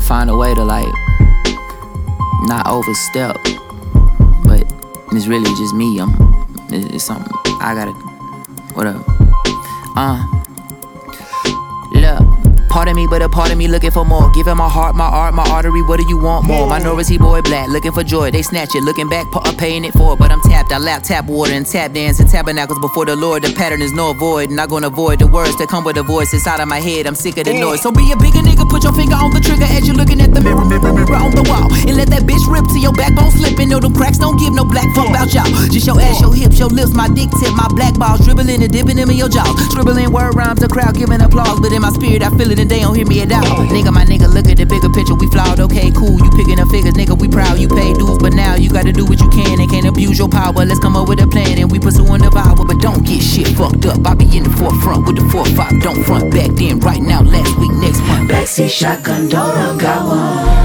find a way to like not overstep, but it's really just me. It's something I gotta, whatever. Look. Part of me, but a part of me looking for more. Giving my heart, my art, my artery. What do you want more? Minority boy black, looking for joy. They snatch it, looking back, paying it for. But I'm tapped, I lap tap water and tap dance and tabernacles before the Lord. The pattern is no avoid, and I'm gonna avoid the words that come with a voice inside of my head. I'm sick of the noise. So be a bigger nigga, put your finger on the trigger as you're looking at the mirror on the wall, and let that bitch rip till your backbone slipping. No, them cracks don't give no black fuck about y'all. Just your ass, your hips, your lips, my dick tip, my black balls dribbling and dipping them in your jaws. Scribbling word rhymes, the crowd giving applause, but in my spirit I feel it and they don't hear me at all. Nigga, my nigga, look at the bigger picture. We flawed, okay, cool. You picking up figures, nigga, we proud. You pay dues, but now you gotta do what you can and can't abuse your power. Let's come up with a plan and we pursuing the power, but don't get shit fucked up. I be in the forefront with the 4-5. Don't front back then, right now, last week, next month. Backseat shotgun, don't got one.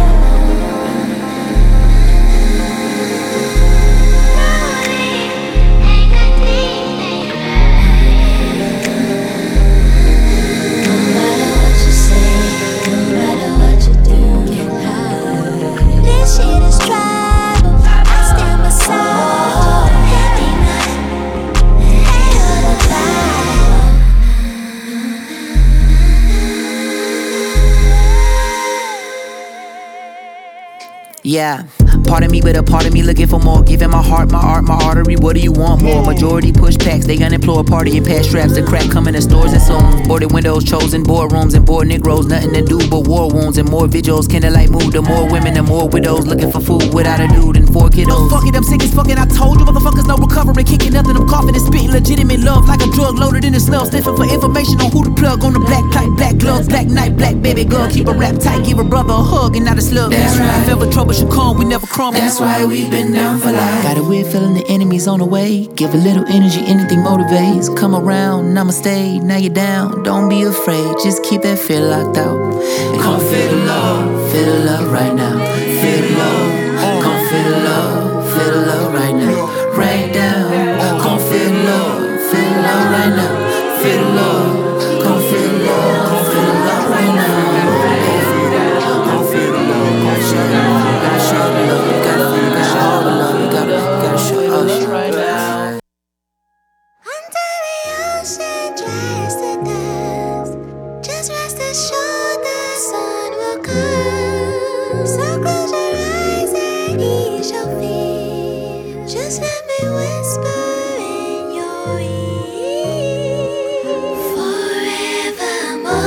Yeah, part of me, but a part of me looking for more. Giving my heart, my art, my artery. What do you want more? Majority push packs, they unemployed, party and pass straps. The crack coming to stores and songs. Boarded windows, chosen boardrooms and bored Negroes. Nothing to do but war wounds and more vigils. Candlelight mood, the more women, the more widows. Looking for food without a dude and 4 kiddos. Oh, fuck it, I'm sick as fucking. I told you motherfuckers no recovery. Kicking nothing, I'm coughing and spitting legitimate love like a drug loaded in the snuff. Sniffing for information on who to plug on the black pipe, black gloves, black night, black baby girl. Keep a rap tight, give a brother a hug and not a slug. That's right. If ever trouble should come, we never crumble. That's why we've been down for life. Got a weird feeling the enemy's on the way. Give a little energy, anything motivates. Come around, namaste, now you're down. Don't be afraid, just keep that fear locked out. Come feel the love, feel the love right now. Feel the love, come feel the love, feel the love right now. Rain down, come feel the love right now. Feel the love, come feel the love right now. Come feel the love, come show the love. Gotta show the love, you gotta show all the love, you gotta show us right now. Until the ocean dries to dust, just rest assured the sun will come. So close your eyes and ease your fear. Just let me whisper in your ear. Forevermore,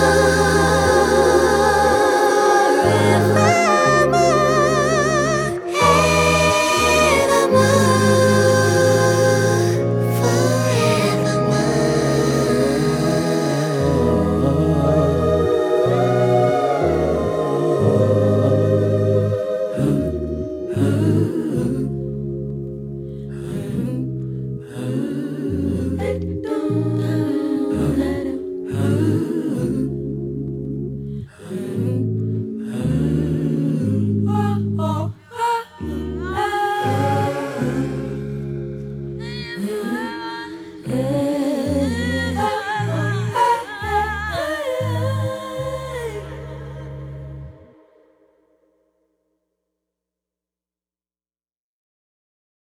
forevermore, evermore.